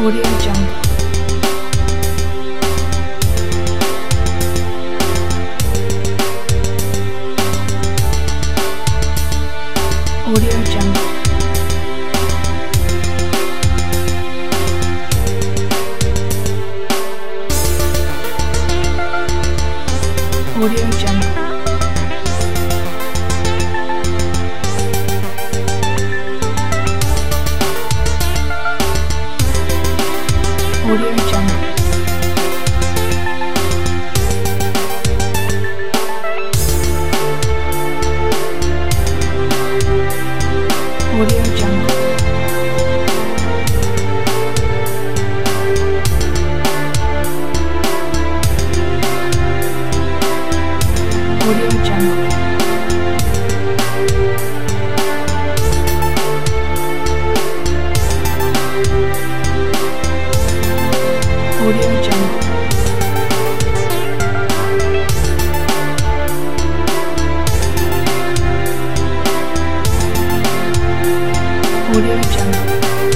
Audio Jungle. Audio Jungle. Audio Jungle. Audio Jungle. Audio Jungle. Audio Jungle. Audio Jungle. Audio Jungle.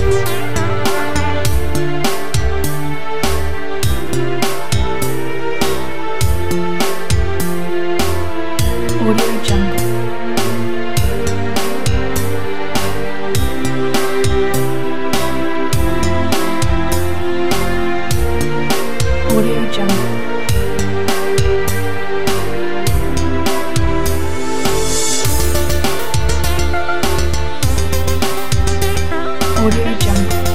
Audio Jungle. Audio Jungle. Audio Jungle.